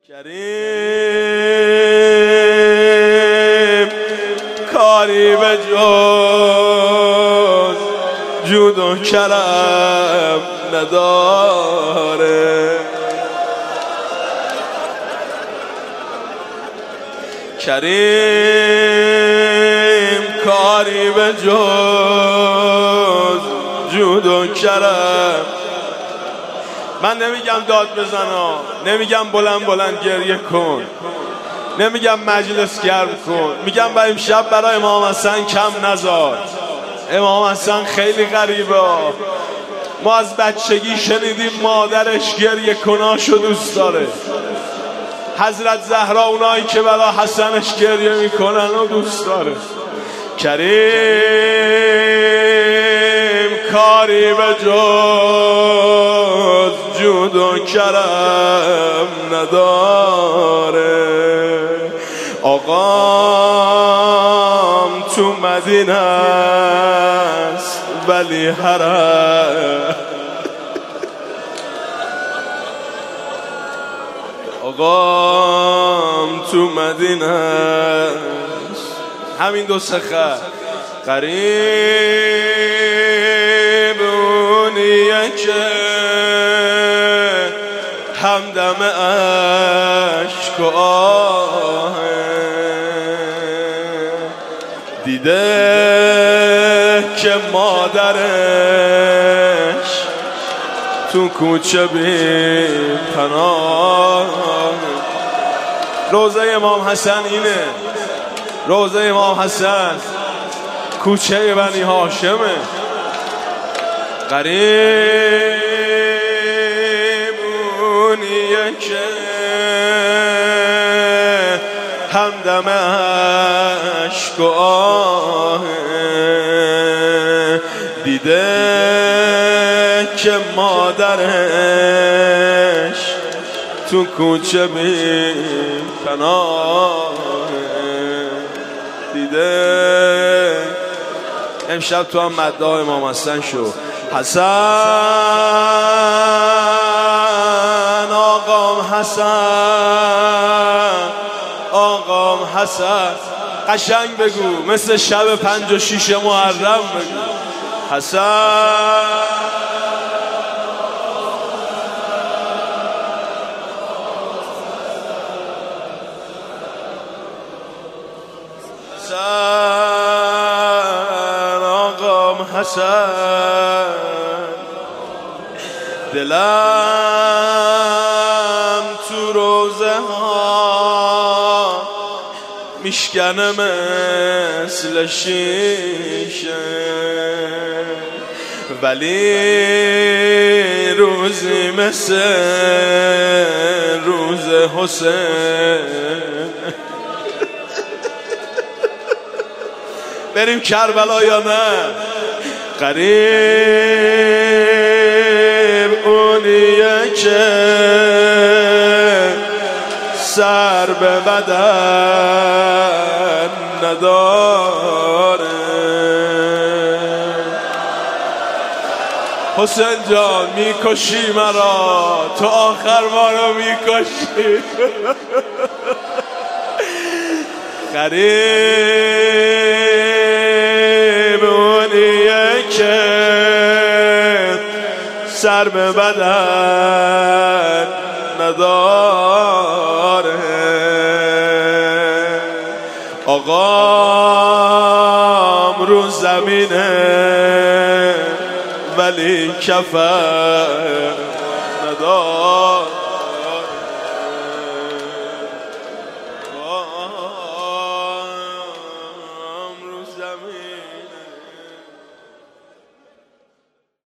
کریم کاری به جز جود و کرم نداره. کریم کاری به جز جود و کرم. من نمیگم داد بزن، نمیگم بلند بلند گریه کن، نمیگم مجلس گرم کن، میگم با امشب برای امام حسن کم نذار. امام حسن خیلی غریبه. ما از بچگی شنیدیم مادرش گریه کناشو دوست داره. حضرت زهرا اونایی که برای حسنش گریه میکنن و دوست داره. کریم کاری به جز جود و کرم نداره. آقام تو مدینه است ولی حرم. آقام تو مدینه است. همین دو سخه قریب اونیه که همدم عشق و آهه دیده که مادرش تو کوچه بی پناه. روزه امام حسن اینه، روزه امام حسن کوچه بنی هاشمه. قریب اونیه که همدم عشق و آهه دیده که مادرش تو کوچه بی پناه دیده. امشب تو هم مداح امام حسن شو. حسن آقام حسن آقام حسن. قشنگ بگو، مثل شب 5 و 6 محرم بگو. حسن آقام حسن. دلم تو روزه ها میشکنه مثل شیشه، ولی روزی مثل روز حسین. بریم کربلا یا نه؟ قریب اونیه که سر به بدن نداره. حسین جان میکشی مرا، تو آخر ما رو میکشی. قریب اونیه که سر به بدن نداره. آقام رو زمینه ولی کفن نداره.